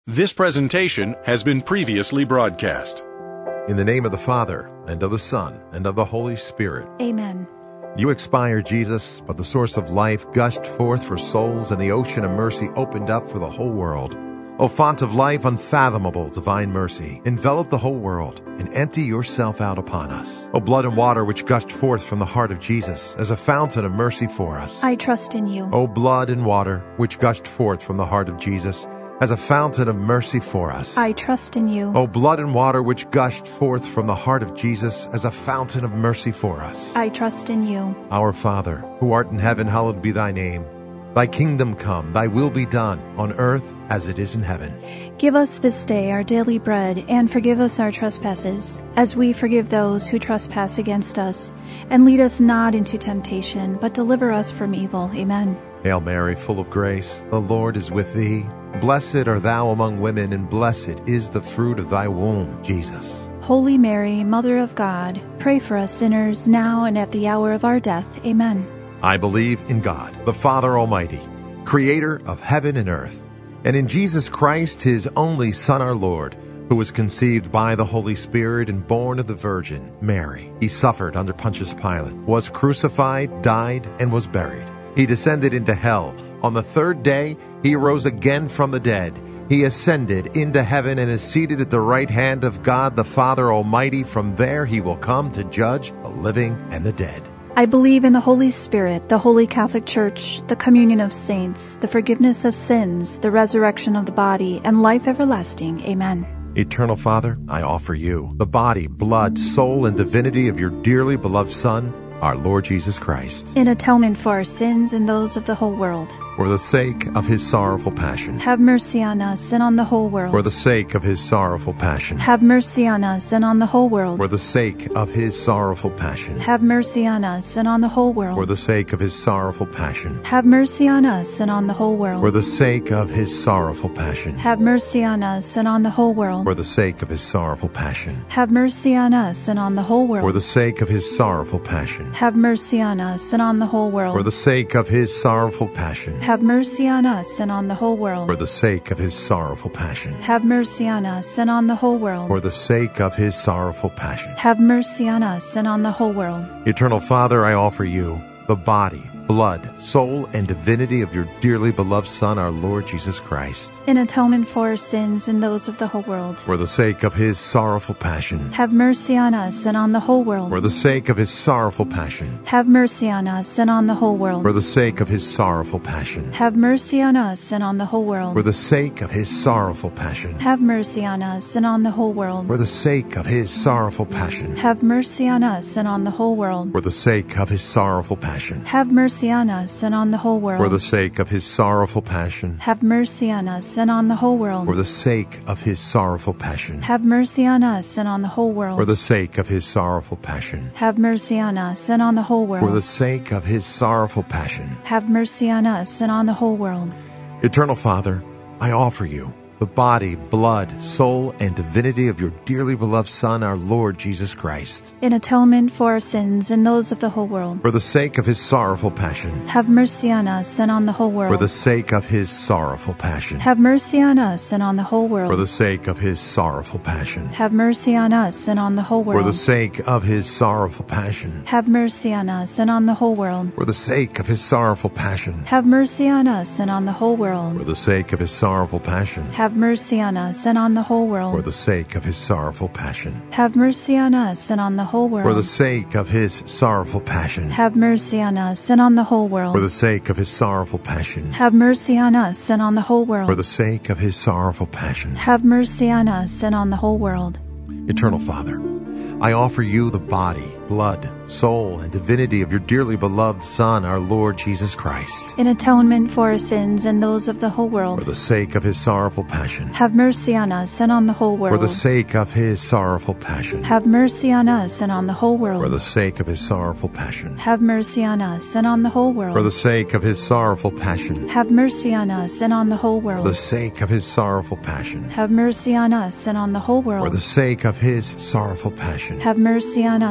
This presentation has been previously broadcast. In the name of the Father, and of the Son, and of the Holy Spirit. Amen. You expired, Jesus, but the source of life gushed forth for souls, and the ocean of mercy opened up for the whole world. O font of life, unfathomable divine mercy, envelop the whole world, and empty yourself out upon us. O blood and water which gushed forth from the heart of Jesus, as a fountain of mercy for us. I trust in you. O blood and water which gushed forth from the heart of Jesus, as a fountain of mercy for us. I trust in you. O blood and water which gushed forth from the heart of Jesus, as a fountain of mercy for us. I trust in you. Our Father, who art in heaven, hallowed be thy name. Thy kingdom come, thy will be done, on earth as it is in heaven. Give us this day our daily bread, and forgive us our trespasses, as we forgive those who trespass against us. And lead us not into temptation, but deliver us from evil. Amen. Hail Mary, full of grace, the Lord is with thee. Blessed art thou among women, and blessed is the fruit of thy womb, Jesus. Holy Mary, Mother of God, pray for us sinners, now and at the hour of our death. Amen. I believe in God, the Father Almighty, creator of heaven and earth, and in Jesus Christ, his only Son, our Lord, who was conceived by the Holy Spirit and born of the Virgin Mary. He suffered under Pontius Pilate, was crucified, died, and was buried. He descended into hell. On the third day, he rose again from the dead. He ascended into heaven and is seated at the right hand of God the Father Almighty. From there he will come to judge the living and the dead. I believe in the Holy Spirit, the Holy Catholic Church, the communion of saints, the forgiveness of sins, the resurrection of the body, and life everlasting. Amen. Eternal Father, I offer you the body, blood, soul, and divinity of your dearly beloved Son, our Lord Jesus Christ, in atonement for our sins and those of the whole world. For the sake of his sorrowful passion. Have mercy on us and on the whole world. For the sake of his sorrowful passion. Have mercy on us and on the whole world. For the sake of his sorrowful passion. Have mercy on us and on the whole world. For the sake of his sorrowful passion. Have mercy on us and on the whole world. For the sake of his sorrowful passion. Have mercy on us and on the whole world. For the sake of his sorrowful passion. Have mercy on us and on the whole world. For the sake of his sorrowful passion. Have mercy on us and on the whole world. For the sake of his sorrowful passion. Have mercy on us and on the whole world. For the sake of his sorrowful passion. Have mercy on us and on the whole world. For the sake of his sorrowful passion. Have mercy on us and on the whole world. Eternal Father, I offer you the body, blood, soul, and divinity of your dearly beloved Son, our Lord Jesus Christ, in atonement for our sins and those of the whole world. For the sake of his sorrowful passion. Have mercy on us and on the whole world. For the sake of his sorrowful passion. Have mercy on us and on the whole world. For the sake of his sorrowful passion. Have mercy on us and on the whole world. For the sake of his sorrowful passion. Have mercy on us and on the whole world. For the sake of his sorrowful passion. Have mercy on us and on the whole world. For the sake of his sorrowful passion. Have mercy on us and on the whole world. For the sake of his sorrowful passion. Have mercy on us and on the whole world. For the sake of his sorrowful passion. Have mercy on us and on the whole world. For the sake of his sorrowful passion. Have mercy on us and on the whole world. For the sake of his sorrowful passion. Have mercy on us and on the whole world. Eternal Father, I offer you the body, blood, soul, and divinity of your dearly beloved Son, our Lord Jesus Christ, in atonement for our sins and those of the whole world. For the sake of his sorrowful passion. Have mercy on us and on the whole world. For the sake of his sorrowful passion. Have mercy on us and on the whole world. For the sake of his sorrowful passion. Have mercy on us and on the whole world. For the sake of his sorrowful passion. Have mercy on us and on the whole world. For the sake of his sorrowful passion. Have mercy on us and on the whole world. For the sake of his sorrowful passion. Have mercy on us and on the whole world. For the sake of his sorrowful passion. Have mercy on us and on the whole world. For the sake of his sorrowful passion. Have mercy on us and on the whole world. For the sake of his sorrowful passion. Have mercy on us and on the whole world. For the sake of his sorrowful passion. Have mercy on us and on the whole world. Eternal Father, I offer you the body, blood, soul, and divinity of your dearly beloved Son, our Lord Jesus Christ, in atonement for our sins and those of the whole world. For the sake of his sorrowful passion. Have mercy on us and on the whole world. For the sake of his sorrowful passion. Have mercy on us and on the whole world. For the sake of his sorrowful passion. Have mercy on us and on the whole world. For the sake of his sorrowful passion. Have mercy on us and on the whole world. For the sake of his sorrowful passion. Have mercy on us and on the whole world. For the sake of his sorrowful passion. Have mercy on us and on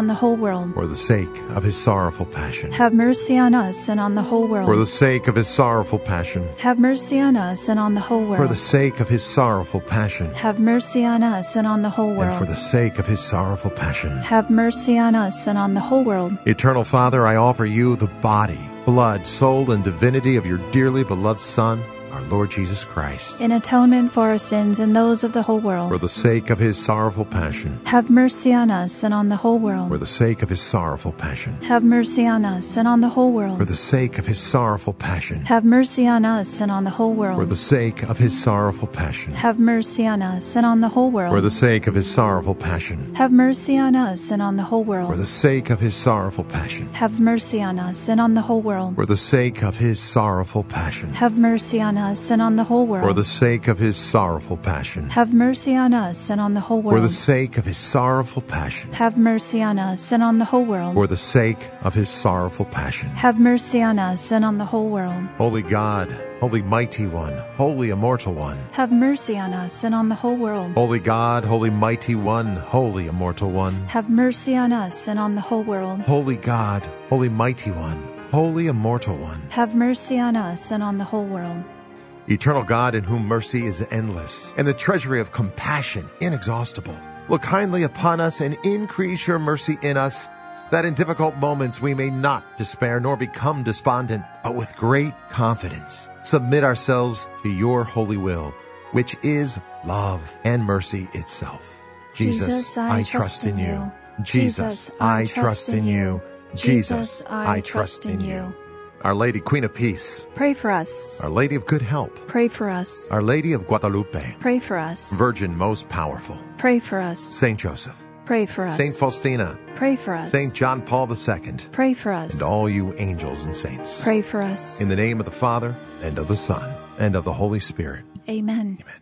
on the whole world. For the sake of his sorrowful passion. Have mercy on us and on the whole world. For the sake of his sorrowful passion. Have mercy on us and on the whole world. For the sake of his sorrowful passion. Have mercy on us and on the whole world. And for the sake of his sorrowful passion. Have mercy on us and on the whole world. Eternal Father, I offer you the body, blood, soul, and divinity of your dearly beloved Son, our Lord Jesus Christ, in atonement for our sins and those of the whole world. For the sake of his sorrowful passion. Have mercy on us and on the whole world. For the sake of his sorrowful passion. Have mercy on us and on the whole world. For the sake of his sorrowful passion. Have mercy on us and on the whole world. For the sake of his sorrowful passion. Have mercy on us and on the whole world. For the sake of his sorrowful passion. Have mercy on us and on the whole world. For the sake of his sorrowful passion. Have mercy on us and on the whole world. For the sake of his sorrowful passion. Have mercy on us and on the whole world. For the sake of his sorrowful passion. Have mercy on us and on the whole world. For the sake of his sorrowful passion. Have mercy on us and on the whole world. For the sake of his sorrowful passion. Have mercy on us and on the whole world. Holy God, Holy Mighty One, Holy Immortal One, have mercy on us and on the whole world. Holy God, Holy Mighty One, Holy Immortal One, have mercy on us and on the whole world. Holy God, Holy Mighty One, Holy Immortal One, have mercy on us and on the whole world. Eternal God, in whom mercy is endless, and the treasury of compassion inexhaustible, look kindly upon us and increase your mercy in us, that in difficult moments we may not despair nor become despondent, but with great confidence submit ourselves to your holy will, which is love and mercy itself. Jesus, I trust in you. Jesus, I trust in you. Jesus, I trust in you. Our Lady, Queen of Peace, pray for us. Our Lady of Good Help, pray for us. Our Lady of Guadalupe, pray for us. Virgin most powerful, pray for us. Saint Joseph, pray for us. Saint Faustina, pray for us. Saint John Paul II, pray for us. And all you angels and saints, pray for us. In the name of the Father, and of the Son, and of the Holy Spirit. Amen. Amen.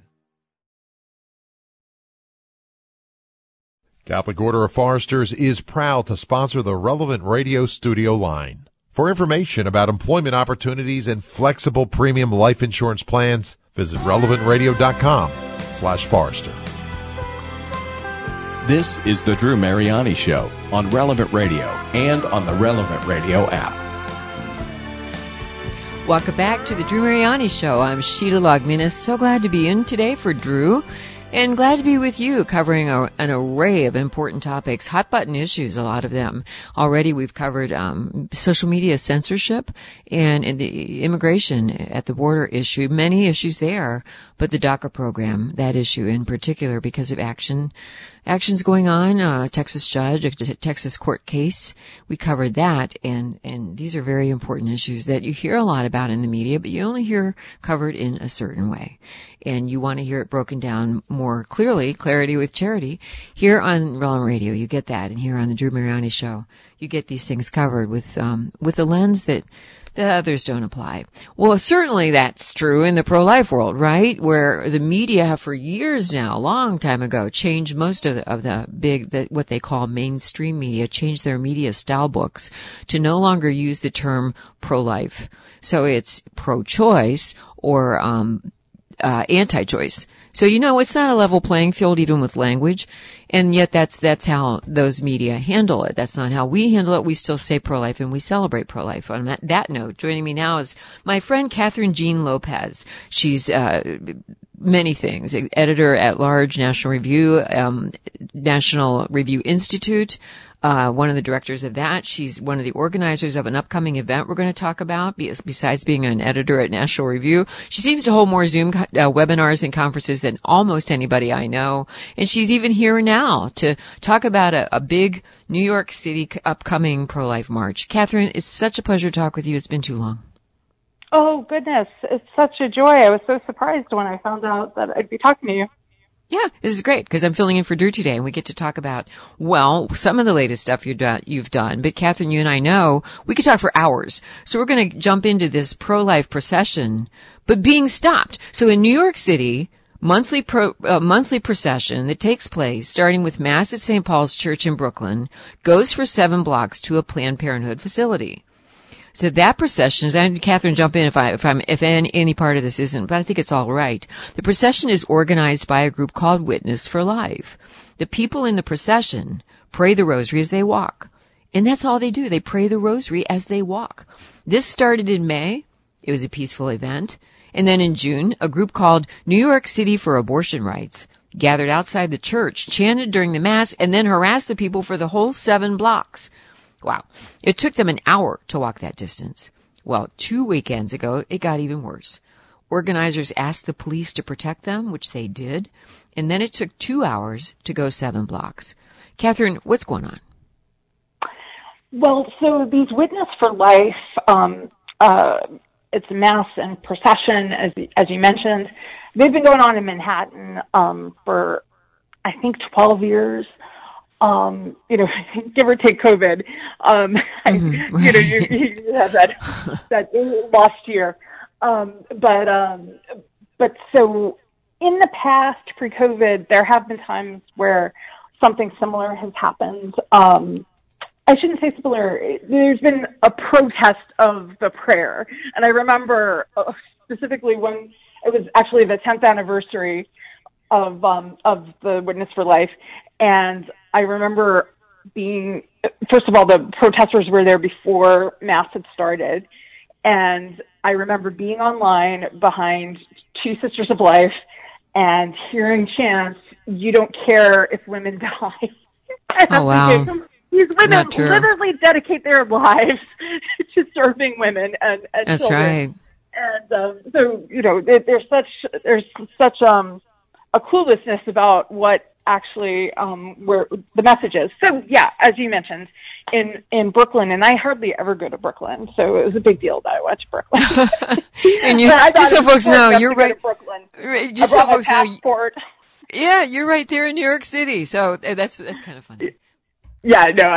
Catholic Order of Foresters is proud to sponsor the Relevant Radio studio line. For information about employment opportunities and flexible premium life insurance plans, visit relevantradio.com/Forester. This is the Drew Mariani Show on Relevant Radio and on the Relevant Radio app. Welcome back to the Drew Mariani Show. I'm Sheila Logminas. So glad to be in today for Drew. And glad to be with you, covering an array of important topics, hot button issues, a lot of them. Already we've covered social media censorship and in the immigration at the border issue, many issues there, but the DACA program, that issue in particular, because of actions going on, Texas judge, a Texas court case, we covered that, and these are very important issues that you hear a lot about in the media, but you only hear covered in a certain way. And you want to hear it broken down more clearly, clarity with charity. Here on Relevant Radio, you get that. And here on the Drew Mariani Show, you get these things covered with a lens that others don't apply. Well, certainly that's true in the pro-life world, right? Where the media have for years now, a long time ago, changed most of the what they call mainstream media, changed their media style books to no longer use the term pro-life. So it's pro-choice or, anti-choice. So, it's not a level playing field even with language. And yet that's how those media handle it. That's not how we handle it. We still say pro-life and we celebrate pro-life. On that note, joining me now is my friend Catherine Jean Lopez. She's, many things. Editor at large, National Review Institute. One of the directors of that. She's one of the organizers of an upcoming event we're going to talk about, besides being an editor at National Review. She seems to hold more Zoom webinars and conferences than almost anybody I know. And she's even here now to talk about a big New York City upcoming pro-life march. Catherine, it's such a pleasure to talk with you. It's been too long. Oh, goodness. It's such a joy. I was so surprised when I found out that I'd be talking to you. Yeah, this is great because I'm filling in for Drew today, and we get to talk about, some of the latest stuff you've done. But Catherine, you and I know we could talk for hours. So we're going to jump into this pro-life procession, but being stopped. So in New York City, monthly procession that takes place starting with Mass at St. Paul's Church in Brooklyn goes for 7 blocks to a Planned Parenthood facility. So that procession is, and Catherine, jump in if any part of this isn't, but I think it's all right. The procession is organized by a group called Witness for Life. The people in the procession pray the rosary as they walk. And that's all they do. They pray the rosary as they walk. This started in May. It was a peaceful event. And then in June, a group called New York City for Abortion Rights gathered outside the church, chanted during the Mass, and then harassed the people for the whole 7 blocks. Wow. It took them an hour to walk that distance. Well, 2 weekends ago, it got even worse. Organizers asked the police to protect them, which they did, and then it took 2 hours to go 7 blocks. Catherine, what's going on? Well, so these Witness for Life, it's a mass and procession, as you mentioned. They've been going on in Manhattan for, I think, 12 years. Give or take COVID. Mm-hmm. You have that lost year. But so in the past, pre-COVID, there have been times where something similar has happened. I shouldn't say similar. There's been a protest of the prayer. And I remember specifically when it was actually the 10th anniversary of the Witness for Life. And I remember first of all, the protesters were there before Mass had started. And I remember being online behind Two Sisters of Life and hearing chants, "You don't care if women die." Oh, wow. These women literally dedicate their lives to serving women and That's children. right. And so, there's such a cluelessness about what actually where the message is. So yeah, as you mentioned, in Brooklyn, and I hardly ever go to Brooklyn, so it was a big deal that I went to Brooklyn. And just so folks know, you're right. Just so folks know, yeah, you're right there in New York City. So that's kind of funny. Yeah, no,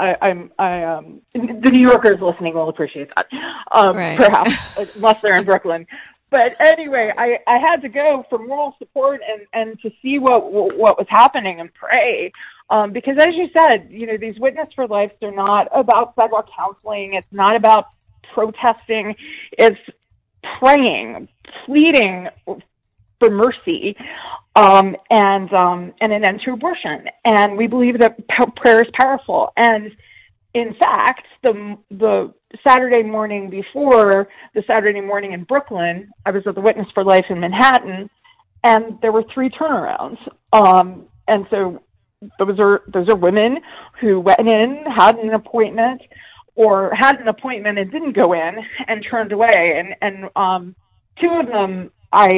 the New Yorkers listening will appreciate that, right. Perhaps, unless they're in Brooklyn. But anyway, I had to go for moral support and to see what was happening and pray. Because as you said, these Witness for Life, they're not about sidewalk counseling. It's not about protesting. It's praying, pleading for mercy, and an end to abortion. And we believe that prayer is powerful. And in fact, the Saturday morning before the Saturday morning in Brooklyn, I was at the Witness for Life in Manhattan, and there were 3 turnarounds. And so those are women who went in, had an appointment, or had an appointment and didn't go in and turned away. And 2 of them,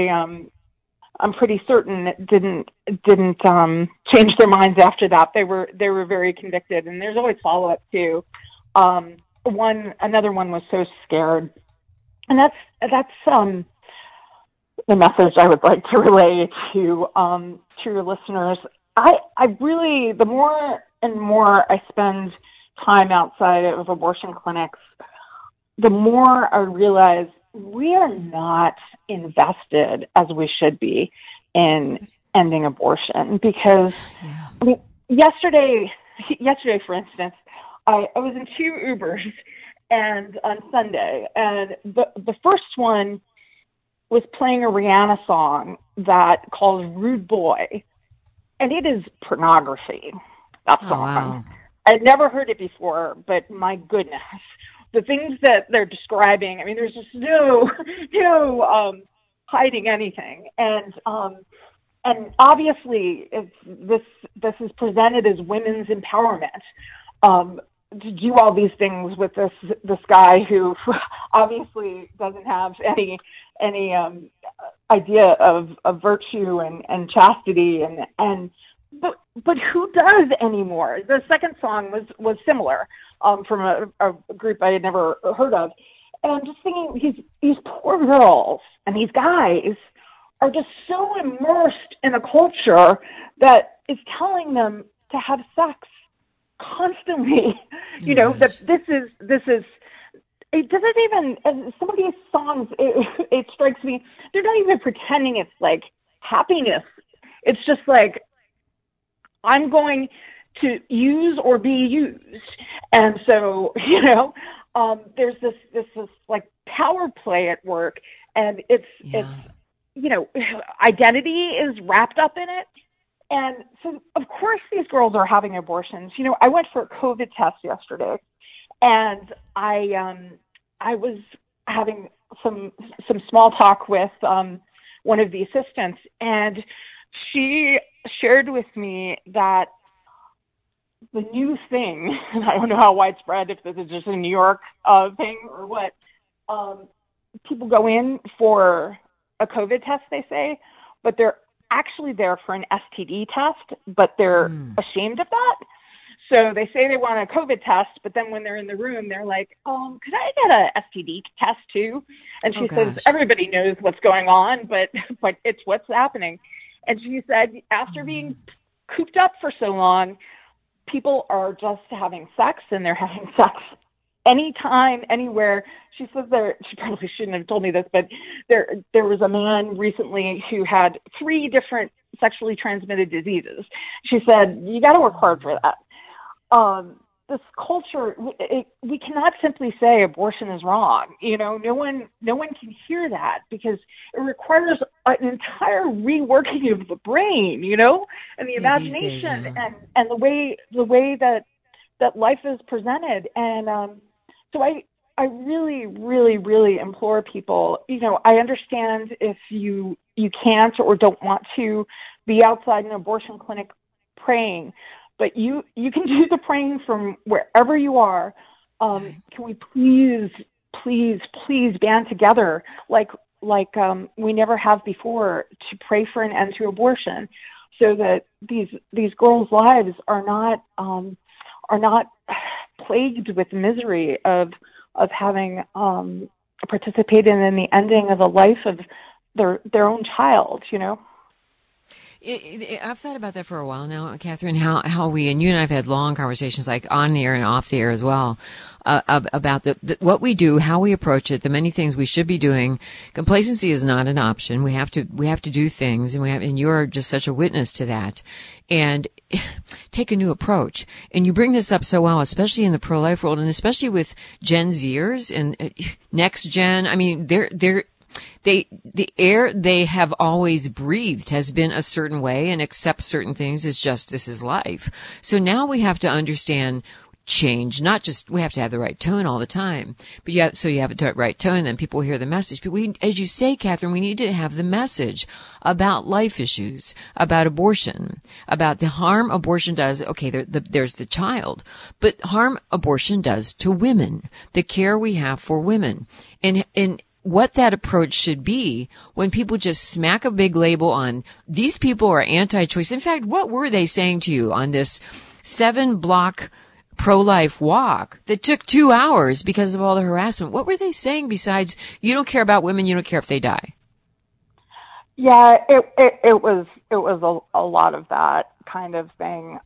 I'm pretty certain didn't change their minds after that. They were very convicted, and there's always follow up too. Another one was so scared, and that's the message I would like to relay to your listeners. I really, the more and more I spend time outside of abortion clinics, the more I realize we are not invested as we should be in ending abortion. Because yesterday, for instance, I was in 2 Ubers and on Sunday, and the first one was playing a Rihanna song that called Rude Boy, and it is pornography, that song. Wow. I'd never heard it before, but my goodness, the things that they're describing, I mean, there's just no hiding anything. And obviously this is presented as women's empowerment, to do all these things with this guy who obviously doesn't have any idea of virtue and chastity but who does anymore? The second song was similar, from a group I had never heard of. And I'm just thinking, these poor girls and these guys are just so immersed in a culture that is telling them to have sex constantly. That this is it doesn't even, some of these songs, it strikes me, they're not even pretending it's like happiness. It's just like, I'm going to use or be used. And so, there's this like power play at work, and it's identity is wrapped up in it. And so, of course, these girls are having abortions. You know, I went for a COVID test yesterday, and I was having some small talk with one of the assistants, and she shared with me that the new thing, and I don't know how widespread, if this is just a New York thing or what, people go in for a COVID test, they say, but they're actually there for an STD test, but they're ashamed of that. So they say they want a COVID test, but then when they're in the room, they're like, could I get a STD test too? And she says, everybody knows what's going on, but it's what's happening. And she said, after being cooped up for so long, people are just having sex, and they're having sex anytime, anywhere. She says she probably shouldn't have told me this, but there was a man recently who had 3 different sexually transmitted diseases. She said, you got to work hard for that. This culture, we cannot simply say abortion is wrong. You know, no one can hear that, because it requires an entire reworking of the brain, you know, and the imagination days, and the way that life is presented. And so I really, really, really implore people, you know, I understand if you can't or don't want to be outside an abortion clinic praying, but you can do the praying from wherever you are. Can we please band together like we never have before to pray for an end to abortion, so that these girls' lives are not plagued with misery of having participated in the ending of the life of their own child, you know. I've thought about that for a while now, Catherine, how we, and you and I have had long conversations, like on the air and off the air as well, about what we do, how we approach it, the many things we should be doing. Complacency is not an option. We have to do things, and you're just such a witness to that. And take a new approach. And you bring this up so well, especially in the pro-life world, and especially with Gen Zers and next gen. I mean, the air they have always breathed has been a certain way, and accept certain things as just, this is life. So now we have to understand change, not just, we have to have the right tone all the time, but you have the right tone, then people hear the message. But we, as you say, Catherine, we need to have the message about life issues, about abortion, about the harm abortion does. Okay, there's the child, but harm abortion does to women, the care we have for women, and what that approach should be when people just smack a big label on these people are anti-choice. In fact, what were they saying to you on this 7-block pro-life walk that took 2 hours because of all the harassment? What were they saying besides, you don't care about women, you don't care if they die? Yeah, it was a lot of that kind of thing.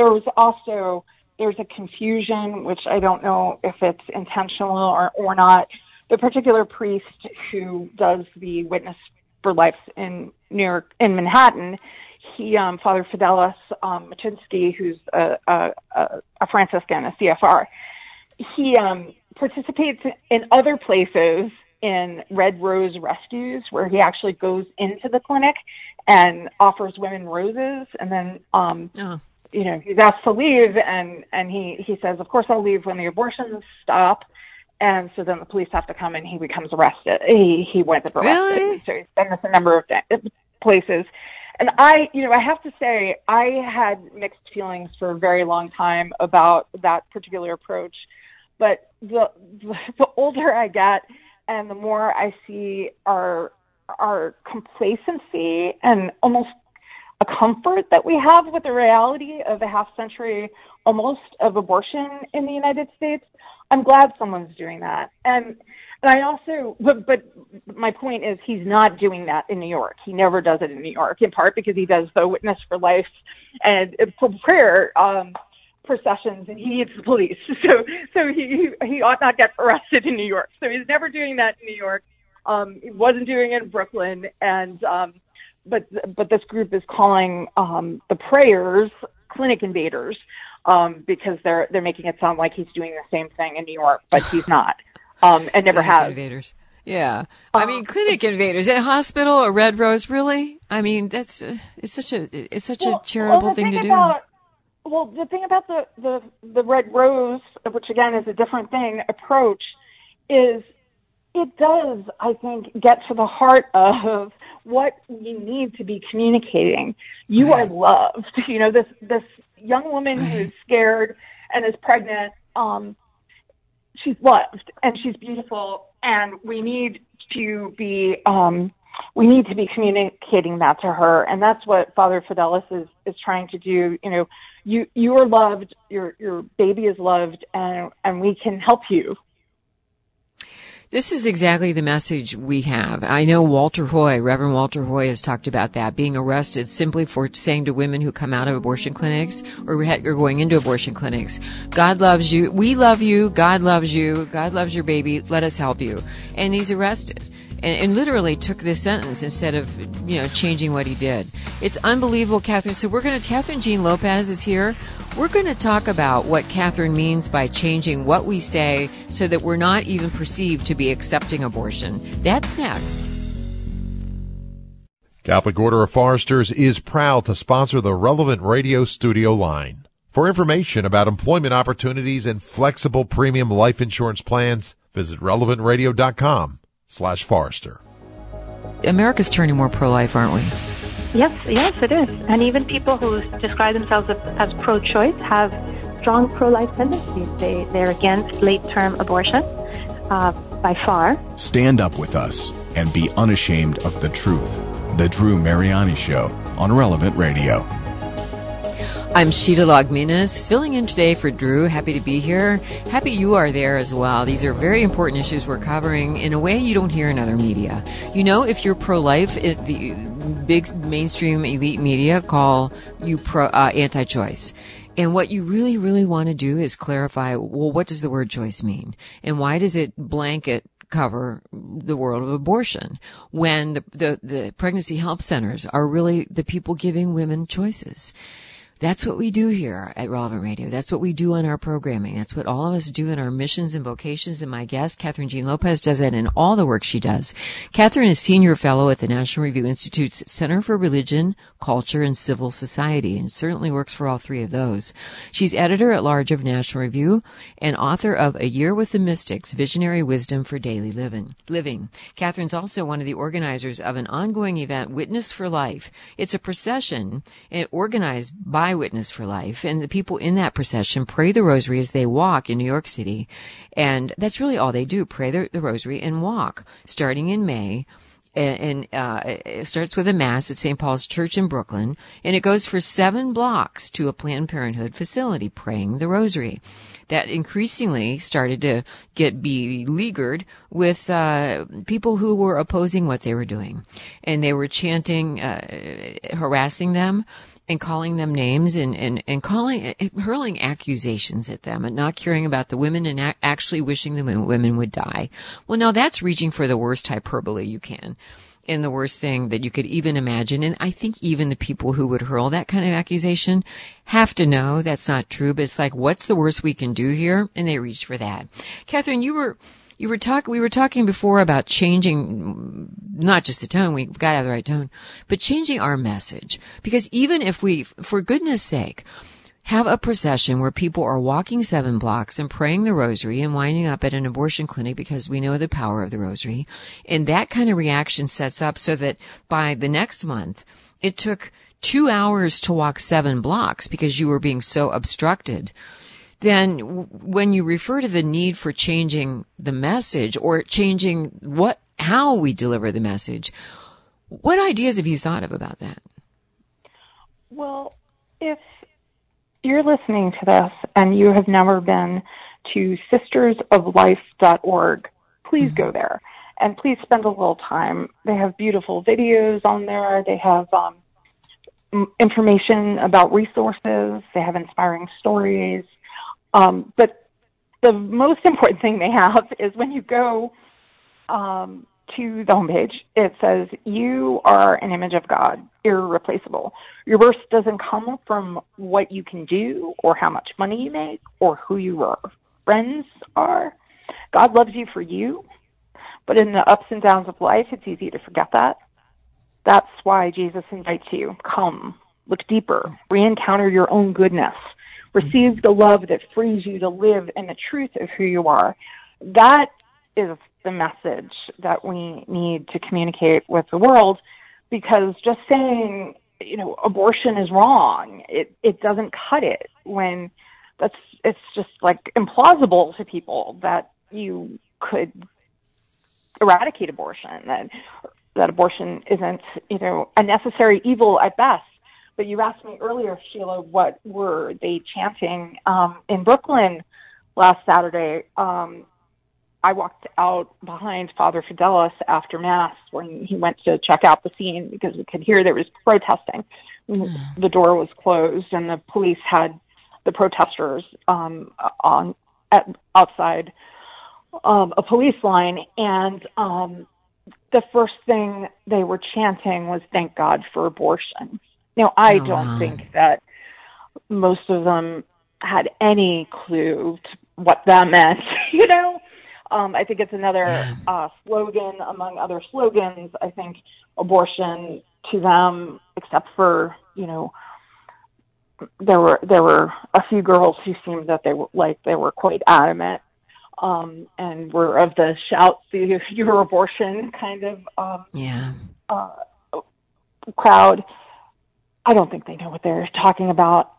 There's a confusion, which I don't know if it's intentional or not. The particular priest who does the Witness for Life in New York, in Manhattan, he, Father Fidelis Machinsky, who's a Franciscan, a CFR, he participates in other places in Red Rose Rescues, where he actually goes into the clinic and offers women roses, and then you know, he's asked to leave, and he says, of course I'll leave when the abortions stop. And so then the police have to come, and he becomes arrested. He winds up arrested. Really? So he's been with a number of places. And I have to say, I had mixed feelings for a very long time about that particular approach. But the older I get, and the more I see our complacency and almost a comfort that we have with the reality of a half century almost of abortion in the United States, I'm glad someone's doing that. And I also, but my point is, he's not doing that in New York. He never does it in New York, in part because he does the Witness for Life and for prayer processions, and he needs the police. So he ought not get arrested in New York. So he's never doing that in New York. He wasn't doing it in Brooklyn, and but this group is calling the prayers clinic invaders. Because they're making it sound like he's doing the same thing in New York, but he's not, and never has. Invaders. Yeah. I mean, clinic invaders at a hospital, a Red Rose, really? I mean, that's it's such a charitable thing to do. The thing about the Red Rose, which again is a different thing, approach, is it does, I think, get to the heart of what you need to be communicating. You are loved. You know, this young woman who is scared and is pregnant, she's loved and she's beautiful, and we need to be communicating that to her, and that's what Father Fidelis is trying to do. You know, you are loved, your baby is loved, and we can help you. This is exactly the message we have. I know Reverend Walter Hoy has talked about that, being arrested simply for saying to women who come out of abortion clinics or going into abortion clinics, God loves you, we love you, God loves your baby, let us help you. And he's arrested. And literally took this sentence instead of, changing what he did. It's unbelievable, Catherine. So Catherine Jean Lopez is here. We're going to talk about what Catherine means by changing what we say so that we're not even perceived to be accepting abortion. That's next. Catholic Order of Foresters is proud to sponsor the Relevant Radio studio line. For information about employment opportunities and flexible premium life insurance plans, visit relevantradio.com/Forester. America's turning more pro-life, aren't we? Yes, it is. And even people who describe themselves as pro-choice have strong pro-life tendencies. They're against late-term abortion by far. Stand up with us and be unashamed of the truth. The Drew Mariani Show on Relevant Radio. I'm Sheila Logminas, filling in today for Drew. Happy to be here. Happy you are there as well. These are very important issues we're covering in a way you don't hear in other media. You know, if you're pro-life, the big mainstream elite media call you anti-choice. And what you really, really want to do is clarify, well, what does the word choice mean? And why does it blanket cover the world of abortion when the pregnancy help centers are really the people giving women choices? That's what we do here at Relevant Radio. That's what we do on our programming. That's what all of us do in our missions and vocations. And my guest, Catherine Jean Lopez, does that in all the work she does. Catherine is Senior Fellow at the National Review Institute's Center for Religion, Culture, and Civil Society, and certainly works for all three of those. She's Editor-at-Large of National Review and author of A Year with the Mystics, Visionary Wisdom for Daily Living. Catherine's also one of the organizers of an ongoing event, Witness for Life. It's a procession organized by Witness for Life, and the people in that procession pray the rosary as they walk in New York City, and that's really all they do, pray the rosary and walk, starting in May. And it starts with a mass at St. Paul's Church in Brooklyn, and it goes for 7 blocks to a Planned Parenthood facility, praying the rosary. That increasingly started to be beleaguered with people who were opposing what they were doing, and they were chanting, harassing them, and calling them names and hurling accusations at them and not caring about the women and actually wishing the women would die. Well, now that's reaching for the worst hyperbole you can and the worst thing that you could even imagine. And I think even the people who would hurl that kind of accusation have to know that's not true, but it's like, what's the worst we can do here? And they reach for that. Catherine, we were talking before about changing not just the tone, we've got to have the right tone, but changing our message. Because even if we, for goodness sake, have a procession where people are walking 7 blocks and praying the rosary and winding up at an abortion clinic because we know the power of the rosary, and that kind of reaction sets up so that by the next month, it took 2 hours to walk 7 blocks because you were being so obstructed. Then when you refer to the need for changing the message or changing how we deliver the message, what ideas have you thought of about that? Well, if you're listening to this and you have never been to sistersoflife.org, please go there and please spend a little time. They have beautiful videos on there. They have information about resources. They have inspiring stories. But the most important thing they have is when you go to the homepage, it says, you are an image of God, irreplaceable. Your worth doesn't come from what you can do or how much money you make or who your friends are. God loves you for you, But in the ups and downs of life, it's easy to forget that. That's why Jesus invites you, come, look deeper, re-encounter your own goodness, receive the love that frees you to live in the truth of who you are. That is the message that we need to communicate with the world, because just saying, abortion is wrong, it doesn't cut it when it's just like implausible to people that you could eradicate abortion, that abortion isn't, a necessary evil at best. But you asked me earlier, Sheila, what were they chanting in Brooklyn last Saturday? I walked out behind Father Fidelis after Mass when he went to check out the scene because we could hear there was protesting. The door was closed and the police had the protesters outside a police line. And the first thing they were chanting was, "Thank God for abortion." Now, I don't think that most of them had any clue to what that meant, I think it's another slogan among other slogans. I think abortion to them, except for, there were a few girls who seemed that they were quite adamant, and were of the shout your abortion kind of crowd. I don't think they know what they're talking about,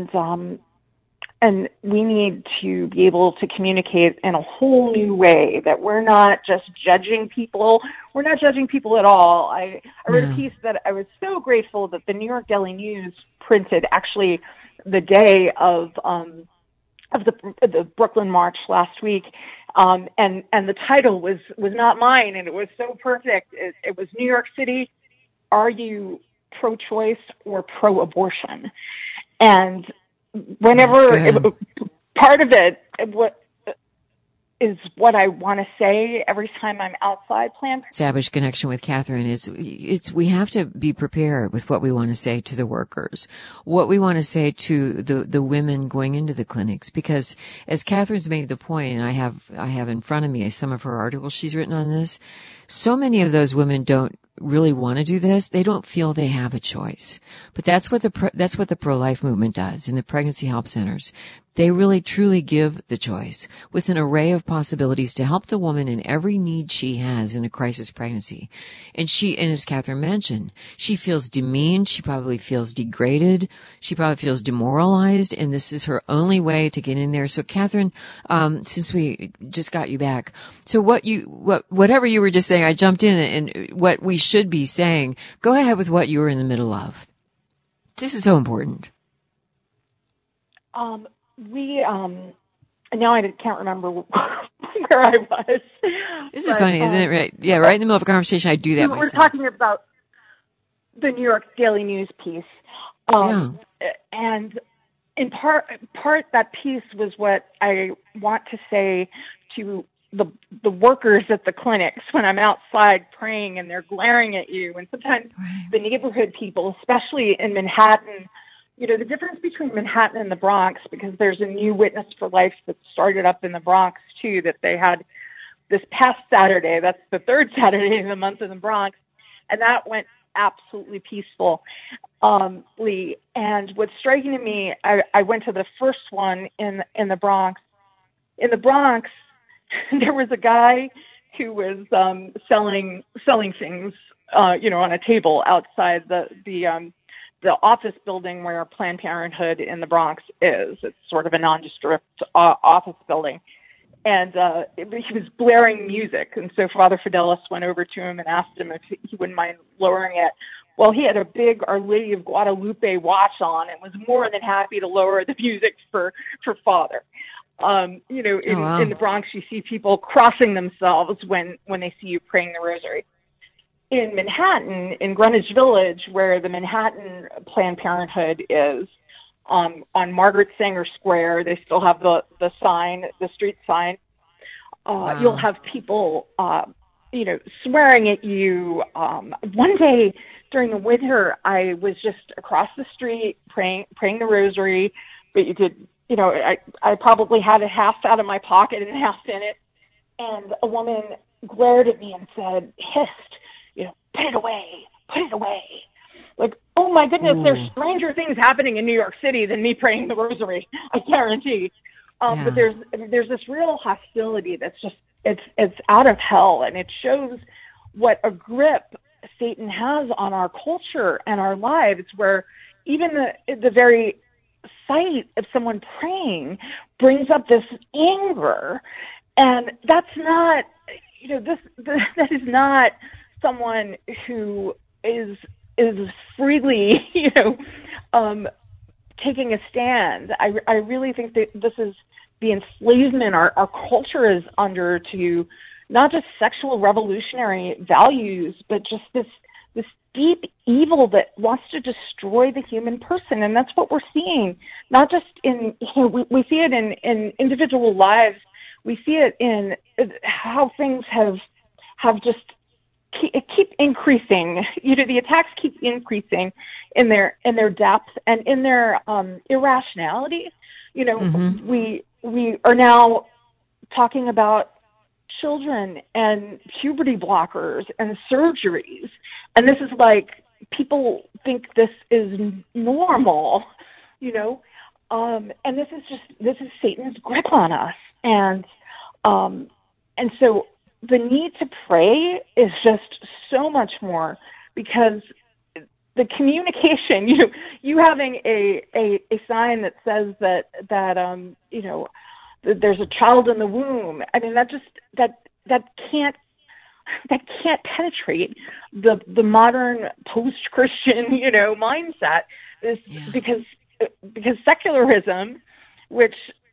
and we need to be able to communicate in a whole new way, that we're not just judging people. We're not judging people at all. I read a piece that I was so grateful that the New York Daily News printed actually the day of the Brooklyn March last week. And the title was not mine, and it was so perfect. It was New York City, are you pro-choice or pro-abortion? And whenever part of it, what I want to say every time I'm outside Planned Parenthood. Established connection with Catherine is we have to be prepared with what we want to say to the workers, what we want to say to the women going into the clinics, because as Catherine's made the point, and I have in front of me some of her articles she's written on this, so many of those women don't really want to do this. They don't feel they have a choice. But that's what the pro-life movement does in the pregnancy help centers. They really truly give the choice with an array of possibilities to help the woman in every need she has in a crisis pregnancy. And as Catherine mentioned, she feels demeaned. She probably feels degraded. She probably feels demoralized. And this is her only way to get in there. So Catherine, since we just got you back, so whatever you were just saying, I jumped in, and what we should be saying, go ahead with what you were in the middle of. This is so important. Now I can't remember where I was. This is funny, isn't it? Right? Yeah, right in the middle of a conversation, I do that myself. We're talking about the New York Daily News piece. And in part that piece was what I want to say to the workers at the clinics when I'm outside praying and they're glaring at you, and sometimes the neighborhood people, especially in Manhattan. The difference between Manhattan and the Bronx, because there's a new Witness for Life that started up in the Bronx, too, that they had this past Saturday. That's the third Saturday of the month in the Bronx. And that went absolutely peacefully. And what's striking to me, I went to the first one in the Bronx. In the Bronx, there was a guy who was selling things, on a table outside the office building where Planned Parenthood in the Bronx is. It's sort of a nondescript office building. And he was blaring music. And so Father Fidelis went over to him and asked him if he wouldn't mind lowering it. Well, he had a big Our Lady of Guadalupe watch on and was more than happy to lower the music for Father. In the Bronx, you see people crossing themselves when they see you praying the rosary. In Manhattan, in Greenwich Village, where the Manhattan Planned Parenthood is, on Margaret Sanger Square, they still have the sign, the street sign. You'll have people, swearing at you. One day during the winter, I was just across the street praying the rosary, but you could, I probably had it half out of my pocket and half in it. And a woman glared at me and said, hissed, put it away. Like, oh my goodness, there's stranger things happening in New York City than me praying the rosary, I guarantee. But there's this real hostility that's just, it's out of hell, and it shows what a grip Satan has on our culture and our lives, where even the very sight of someone praying brings up this anger, and that's not, that is not someone who is freely, taking a stand. I really think that this is the enslavement our culture is under to not just sexual revolutionary values, but just this deep evil that wants to destroy the human person. And that's what we're seeing, not just in, we see it in individual lives. We see it in how things have just keep increasing. The attacks keep increasing in their depth and in their irrationality. We are now talking about children and puberty blockers and surgeries, and this is like, people think this is normal, and this is Satan's grip on us, and so the need to pray is just so much more, because the communication, you having a sign that says that there's a child in the womb. I mean, that can't penetrate the modern post-Christian, mindset. Because secularism, which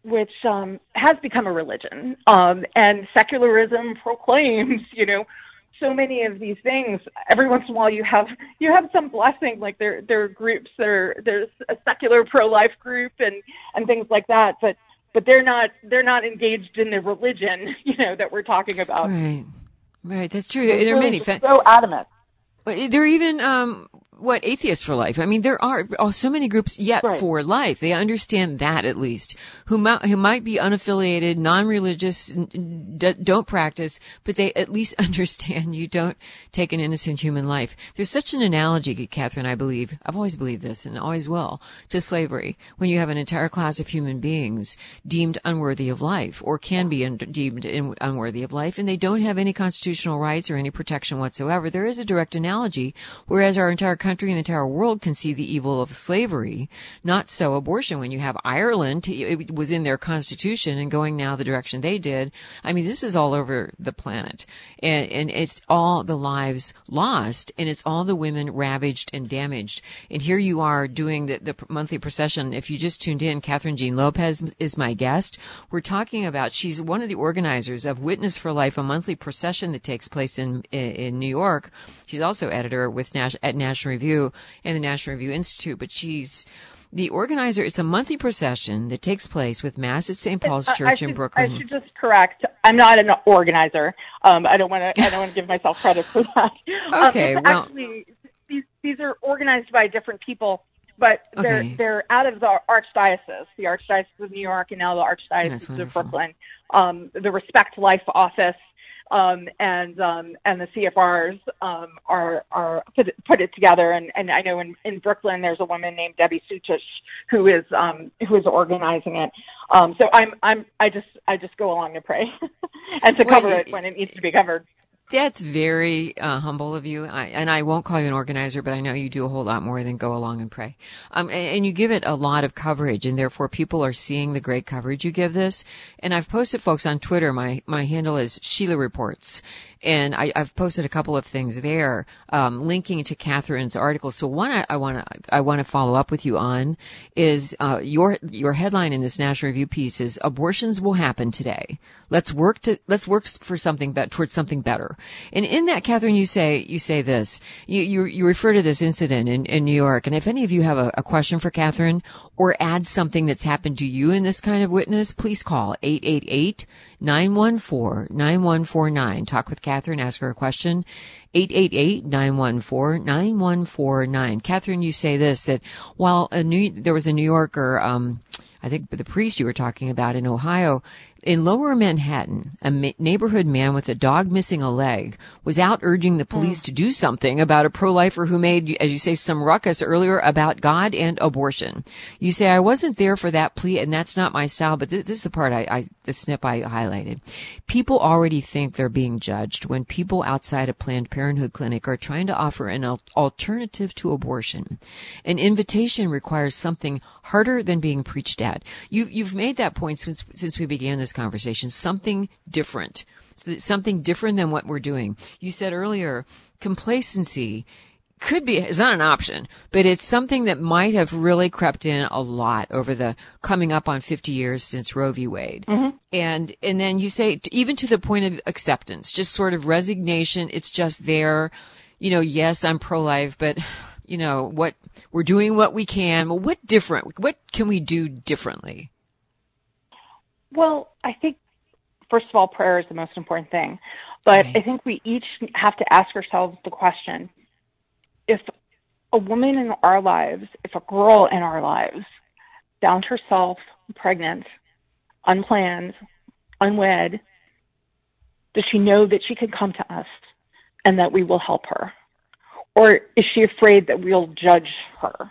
has become a religion, and secularism proclaims, so many of these things. Every once in a while, you have some blessing, like there are groups, there's a secular pro-life group and things like that, but they're not engaged in the religion, that we're talking about. Right. That's true. There are many. So adamant. There are even atheists for life. I mean, there are so many groups yet for life. They understand that, at least, who might be unaffiliated, non-religious, don't practice, but they at least understand you don't take an innocent human life. There's such an analogy, Catherine, I believe, I've always believed this and always will, to slavery, when you have an entire class of human beings deemed unworthy of life, or can be deemed unworthy of life, and they don't have any constitutional rights or any protection whatsoever. There is a direct analogy, whereas our entire country and the entire world can see the evil of slavery. Not so abortion. When you have Ireland, it was in their constitution and going now the direction they did. I mean, this is all over the planet, and it's all the lives lost, and it's all the women ravaged and damaged. And here you are doing the monthly procession. If you just tuned in, Catherine Jean Lopez is my guest. We're talking about, she's one of the organizers of Witness for Life, a monthly procession that takes place in New York. She's also editor at National Review and the National Review Institute, but she's the organizer. It's a monthly procession that takes place with Mass at St. Paul's Church in Brooklyn. I should just correct. I'm not an organizer. I don't want to give myself credit for that. Okay, actually, these are organized by different people, but they're out of the Archdiocese of New York, and now the Archdiocese of Brooklyn. The Respect Life office. And the CFRs are put it together, and I know in Brooklyn there's a woman named Debbie Suchich who is organizing it. So I just go along to pray and to cover it when it needs to be covered. That's very humble of you. I won't call you an organizer, but I know you do a whole lot more than go along and pray. And you give it a lot of coverage, and therefore people are seeing the great coverage you give this. And I've posted, folks, on Twitter. My handle is Sheila Reports. And I've posted a couple of things there, linking to Catherine's article. So one I want to follow up with you on is your headline in this National Review piece is "Abortions will happen today. Let's work for something towards something better." And in that, Catherine, you say this. You refer to this incident in New York. And if any of you have a question for Catherine or add something that's happened to you in this kind of witness, please call 888-914-9149. Talk with Catherine, ask her a question. 888-914-9149. Catherine, you say this, that while there was a New Yorker, I think the priest you were talking about in Ohio, in Lower Manhattan, a neighborhood man with a dog missing a leg was out urging the police to do something about a pro-lifer who made, as you say, some ruckus earlier about God and abortion. You say, I wasn't there for that plea, and that's not my style, but this is the part the snip I highlighted. People already think they're being judged when people outside a Planned Parenthood clinic are trying to offer an alternative to abortion. An invitation requires something harder than being preached at. You've made that point since we began this conversation, something different than what we're doing. You said earlier, complacency is not an option, but it's something that might have really crept in a lot over the coming up on 50 years since Roe v. Wade. Mm-hmm. And then you say, even to the point of acceptance, just sort of resignation. It's just there, yes, I'm pro-life, but what we're doing what we can. Well, what can we do differently? Well, I think, first of all, prayer is the most important thing. But right. I think we each have to ask ourselves the question, if a woman in our lives, if a girl in our lives found herself pregnant, unplanned, unwed, does she know that she can come to us and that we will help her? Or is she afraid that we'll judge her?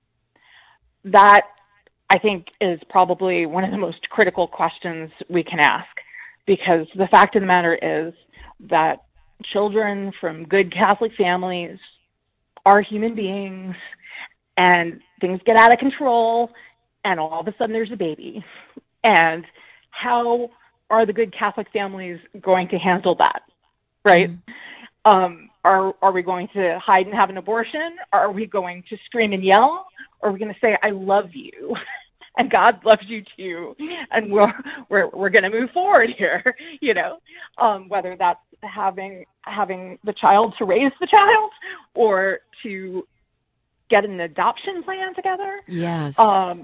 That, I think, is probably one of the most critical questions we can ask, because the fact of the matter is that children from good Catholic families are human beings, and things get out of control, and all of a sudden there's a baby. And how are the good Catholic families going to handle that, right? Mm-hmm. Are we going to hide and have an abortion? Are we going to scream and yell? Or are we going to say, I love you, and God loves you too, and we're going to move forward here, whether that's having the child to raise the child or to get an adoption plan together? Yes.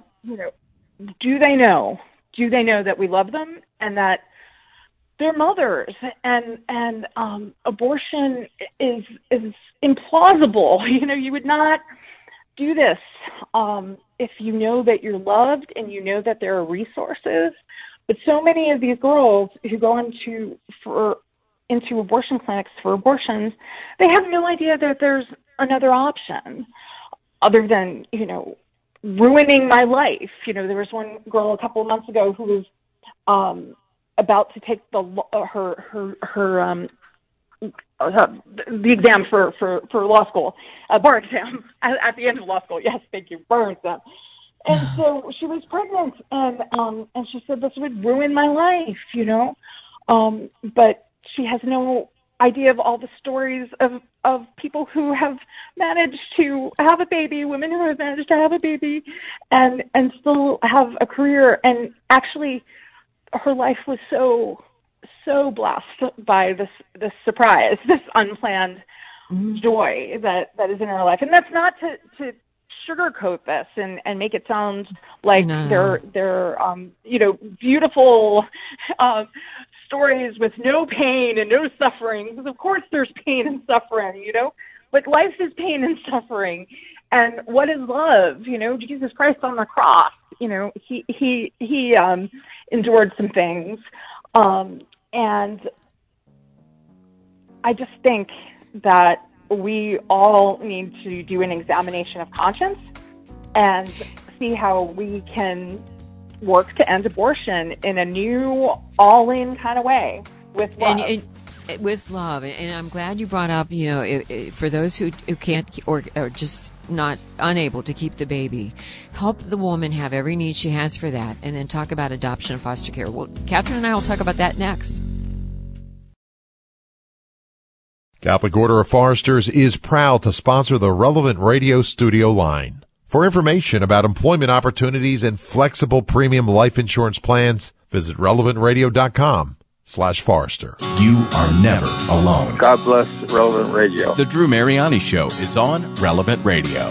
Do they know? Do they know that we love them and that they're mothers? And abortion is implausible. You would not do this if you know that you're loved and you know that there are resources. But so many of these girls who go into abortion clinics for abortions, they have no idea that there's another option other than, ruining my life. There was one girl a couple of months ago who was about to take the exam for law school, bar exam at the end of law school. Yes, thank you, bar exam. And so she was pregnant, and she said, this would ruin my life, but she has no idea of all the stories of people who have managed to have a baby, women who have managed to have a baby and still have a career. And actually, her life was so blessed by this surprise, this unplanned joy that is in her life. And that's not to sugarcoat this and make it sound like they're beautiful stories with no pain and no suffering. Because of course there's pain and suffering, but life is pain and suffering. And what is love? Jesus Christ on the cross, he endured some things. And I just think that we all need to do an examination of conscience and see how we can work to end abortion in a new, all-in kind of way with love. With love. And I'm glad you brought up, for those who can't or just not unable to keep the baby, help the woman have every need she has for that, and then talk about adoption and foster care. Well, Catherine and I will talk about that next. Catholic Order of Foresters is proud to sponsor the Relevant Radio studio line. For information about employment opportunities and flexible premium life insurance plans, visit relevantradio.com/Forester. You are never alone. God bless Relevant Radio. The Drew Mariani Show is on Relevant Radio.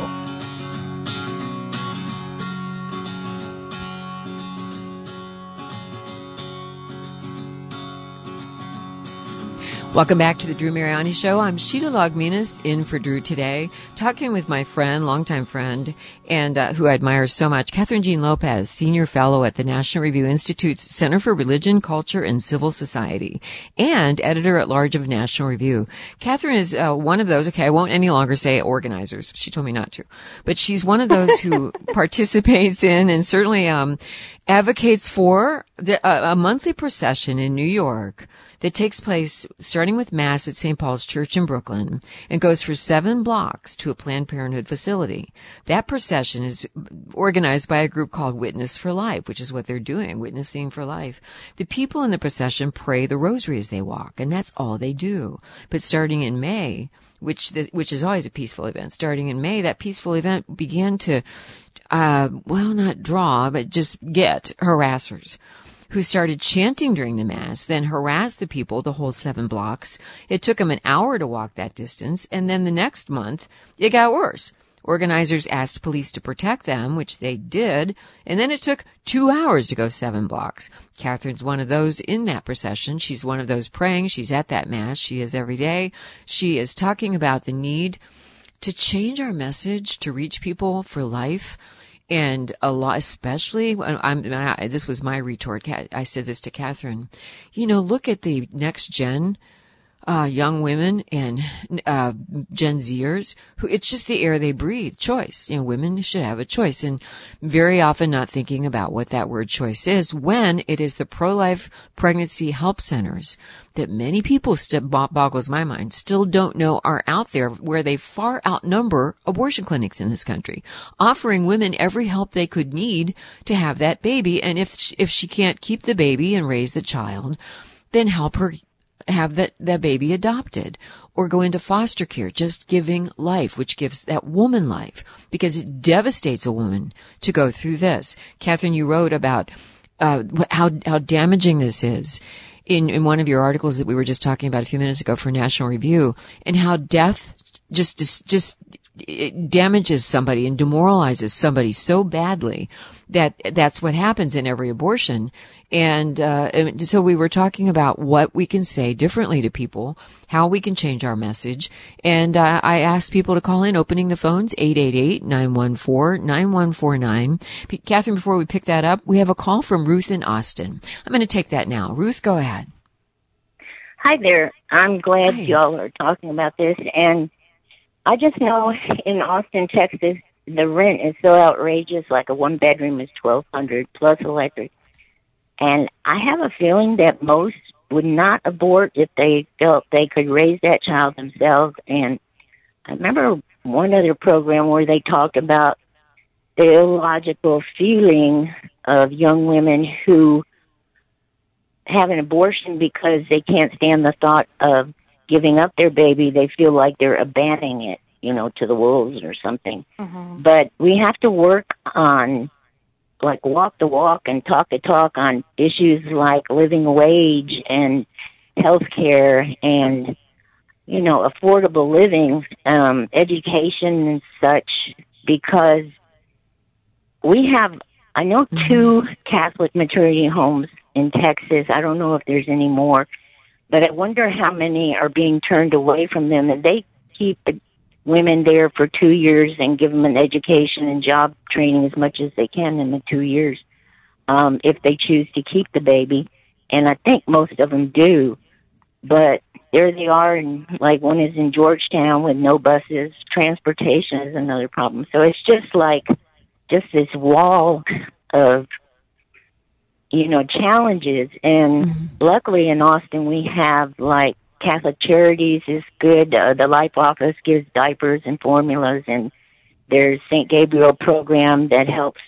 Welcome back to the Drew Mariani Show. I'm Sheila Logminas, in for Drew today, talking with my friend, longtime friend, and who I admire so much, Catherine Jean Lopez, Senior Fellow at the National Review Institute's Center for Religion, Culture, and Civil Society, and Editor-at-Large of National Review. Catherine is one of those, okay, I won't any longer say organizers. She told me not to. But she's one of those who participates in and certainly advocates for a monthly procession in New York that takes place starting with Mass at St. Paul's Church in Brooklyn and goes for 7 blocks to a Planned Parenthood facility. That procession is organized by a group called Witness for Life, which is what they're doing, Witnessing for Life. The people in the procession pray the rosary as they walk, and that's all they do. But starting in May, which is always a peaceful event, starting in May, that peaceful event began to, not draw, but just get harassers who started chanting during the Mass, then harassed the people the whole 7 blocks. It took them an hour to walk that distance, and then the next month, it got worse. Organizers asked police to protect them, which they did, and then it took 2 hours to go 7 blocks. Catherine's one of those in that procession. She's one of those praying. She's at that Mass. She is every day. She is talking about the need to change our message to reach people for life. And a lot, especially, this was my retort. I said this to Catherine. Look at the next gen, young women and, Gen Zers who it's just the air they breathe. Choice. Women should have a choice, and very often not thinking about what that word choice is when it is the pro-life pregnancy help centers that many people boggles my mind, still don't know are out there, where they far outnumber abortion clinics in this country, offering women every help they could need to have that baby. And if she can't keep the baby and raise the child, then help her have that baby adopted or go into foster care, just giving life, which gives that woman life, because it devastates a woman to go through this. Catherine, you wrote about how damaging this is in one of your articles that we were just talking about a few minutes ago for National Review, and how death just it damages somebody and demoralizes somebody so badly that's what happens in every abortion. And so we were talking about what we can say differently to people, how we can change our message. And I asked people to call in, opening the phones, 888-914-9149. Catherine, before we pick that up, we have a call from Ruth in Austin. I'm going to take that now. Ruth, go ahead. Hi there. I'm glad y'all are talking about this. And I just know in Austin, Texas, the rent is so outrageous. Like a 1-bedroom is $1,200 plus electric. And I have a feeling that most would not abort if they felt they could raise that child themselves. And I remember one other program where they talked about the illogical feeling of young women who have an abortion because they can't stand the thought of giving up their baby. They feel like they're abandoning it, to the wolves or something. Mm-hmm. But we have to work on, walk the walk and talk the talk on issues like living wage and health care and, affordable living, education and such, because we have, I know, 2 Catholic maternity homes in Texas. I don't know if there's any more, but I wonder how many are being turned away from them. And they keep the women there for 2 years and give them an education and job training as much as they can in the 2 years, if they choose to keep the baby. And I think most of them do. But there they are, and one is in Georgetown with no buses. Transportation is another problem. So it's just this wall of, challenges. And luckily in Austin we have Catholic Charities is good. The Life Office gives diapers and formulas, and there's St. Gabriel program that helps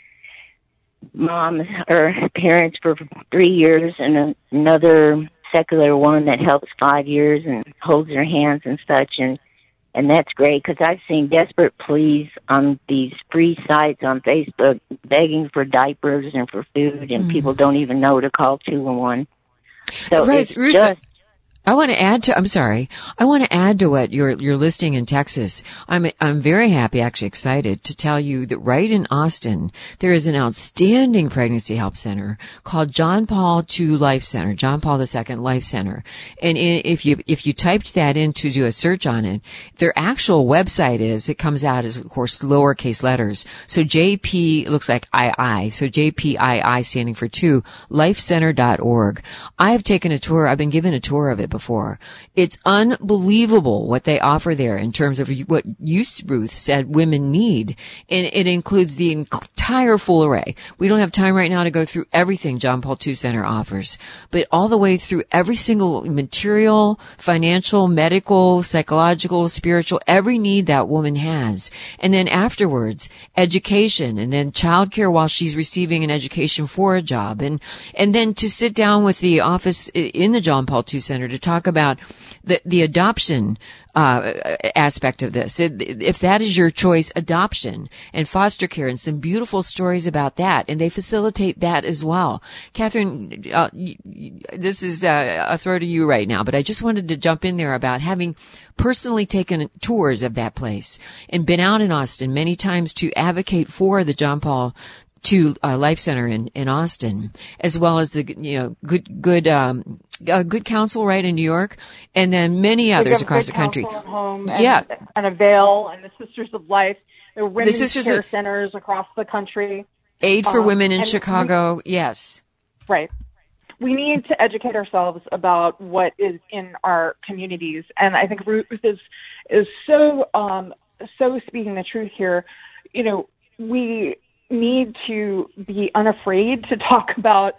moms or parents for 3 years, and another secular one that helps 5 years and holds their hands and such. And that's great, because I've seen desperate pleas on these free sites on Facebook begging for diapers and for food, and people don't even know to call 211. So right, it's Ruth, just... I want to add to what you're listing in Texas. I'm very happy, actually excited to tell you that right in Austin, there is an outstanding pregnancy help center called John Paul II Life Center, John Paul II Life Center. And if you typed that in to do a search on it, their actual website it comes out as, of course, lowercase letters. So JP looks like II. So JPII standing for 2, lifecenter.org. I have taken a tour. I've been given a tour of it before. It's unbelievable what they offer there in terms of what you, Ruth, said women need. And it includes the entire full array. We don't have time right now to go through everything John Paul II Center offers, but all the way through every single material, financial, medical, psychological, spiritual, every need that woman has. And then afterwards, education, and then childcare while she's receiving an education for a job. And then to sit down with the office in the John Paul II Center to talk about the adoption aspect of this. If that is your choice, adoption and foster care, and some beautiful stories about that, and they facilitate that as well. Catherine, this is a throw to you right now, but I just wanted to jump in there about having personally taken tours of that place and been out in Austin many times to advocate for the John Paul II Life Center in Austin, as well as the good counsel right in New York, and then many others across the country. Home and Avail and the Sisters of Life. There are women's care centers across the country. Aid for Women in Chicago. Yes. Right. We need to educate ourselves about what is in our communities, and I think Ruth is so speaking the truth here. You know, we need to be unafraid to talk about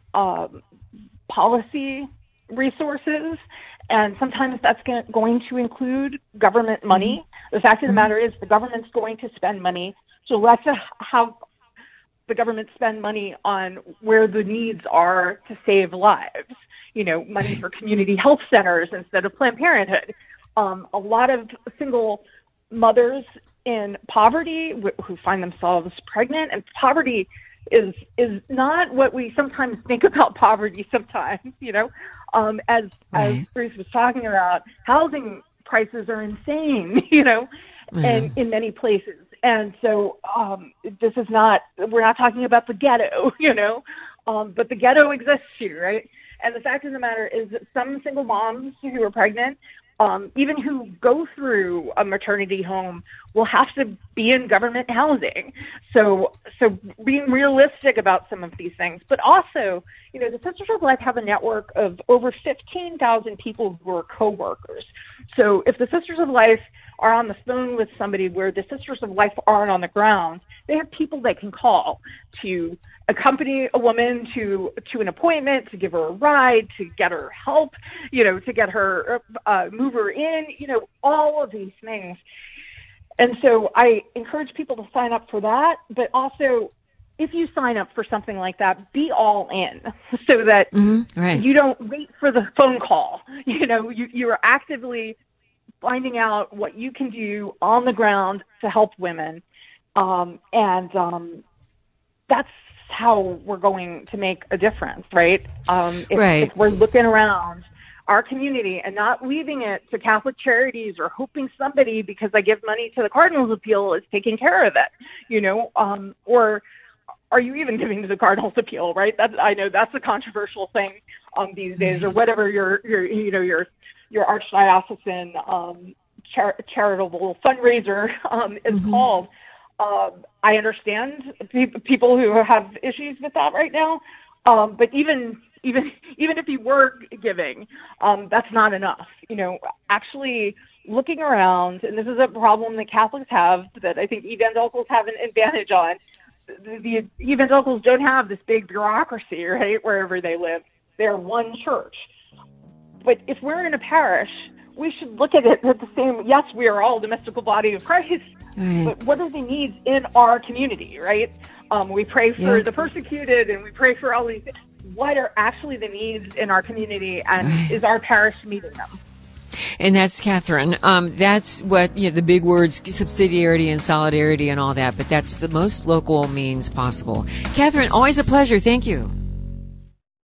policy resources, and sometimes that's going to include government money. The fact of the matter is the government's going to spend money, so let's have the government spend money on where the needs are to save lives. You know, money for community health centers instead of Planned Parenthood. A lot of single mothers in poverty who find themselves pregnant, and poverty is not what we sometimes think about poverty sometimes, you know, as Bruce was talking about, housing prices are insane, you know, and in many places. And so we're not talking about the ghetto, you know, but the ghetto exists here, right? And the fact of the matter is that some single moms who are pregnant, even who go through a maternity home, will have to be in government housing. So being realistic about some of these things, but also, you know, the Sisters of Life have a network of over 15,000 people who are co-workers. So if the Sisters of Life are on the phone with somebody where the Sisters of Life aren't on the ground, they have people they can call to accompany a woman to an appointment, to give her a ride, to get her help, you know, to get her, move her in, you know, all of these things. And so I encourage people to sign up for that, but also if you sign up for something like that, be all in so that you don't wait for the phone call. You know, you are actively finding out what you can do on the ground to help women. That's how we're going to make a difference, right? If we're looking around our community and not leaving it to Catholic Charities or hoping somebody, because I give money to the Cardinals Appeal, is taking care of it, you know, or are you even giving to the Cardinals Appeal, right? I know that's a controversial thing these days, or whatever your archdiocesan charitable fundraiser is called. I understand people who have issues with that right now, but even if you were giving, that's not enough. You know, actually looking around, and this is a problem that Catholics have that I think evangelicals have an advantage on. The evangelicals don't have this big bureaucracy, right, wherever they live. They're one church. But if we're in a parish, we should look at it at the same, yes, we are all the mystical body of Christ, but what are the needs in our community, right? We pray for the persecuted, and we pray for all these. What are actually the needs in our community, and is our parish meeting them? And that's Catherine. That's what, the big words, subsidiarity and solidarity and all that, but that's the most local means possible. Catherine, always a pleasure. Thank you.